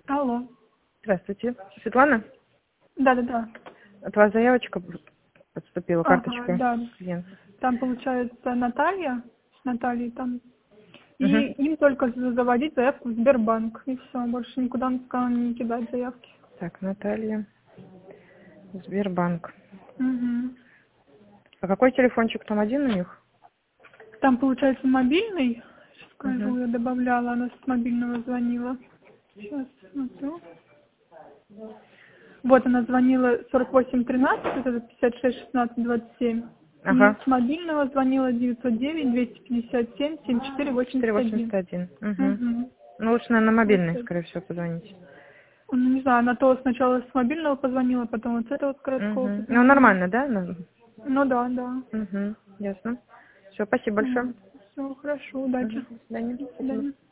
Алло. Здравствуйте. Светлана? Да-да-да. От вас заявочка поступила, Ага, карточка да. клиента. Там получается Наталья, с Натальей там. Угу. И им только заводить заявку в Сбербанк. И все, больше никуда он сказал не кидать заявки. Так, Наталья. Сбербанк. Угу. А какой телефончик там один у них? Там получается мобильный. Сейчас скажу, Угу. я добавляла, она с мобильного звонила. Сейчас смотрю. Вот она звонила 4813, вот это 56 16 27. И Ага. с мобильного звонила 909 257 74 81. 481. Угу. Угу. Ну, лучше, наверное, на Вот мобильный, это. скорее всего, позвонить. Ну, не знаю, она то сначала с мобильного позвонила, потом вот с этого с городского Угу. Ну, позвонила. нормально, да? Ну, Ну да, да. угу. Ясно. Все, спасибо большое. Вот. Все, хорошо, удачи. Угу. До свидания. До Спасибо. свидания.